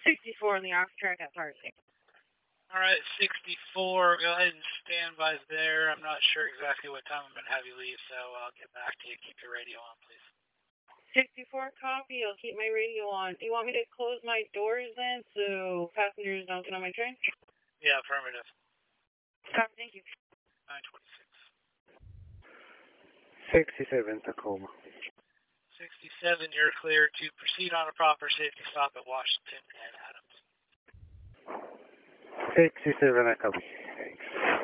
64 on the off track at Parsley. All right, 64. Go ahead and stand by there. I'm not sure exactly what time I'm going to have you leave, so I'll get back to you. Keep your radio on, please. 64 copy. I'll keep my radio on. Do you want me to close my doors then so passengers don't get on my train? Yeah, affirmative. Copy, thank you. 926. 67 Tacoma. 67, you're clear to proceed on a proper safety stop at Washington and Adams. 67, I copy. Thanks.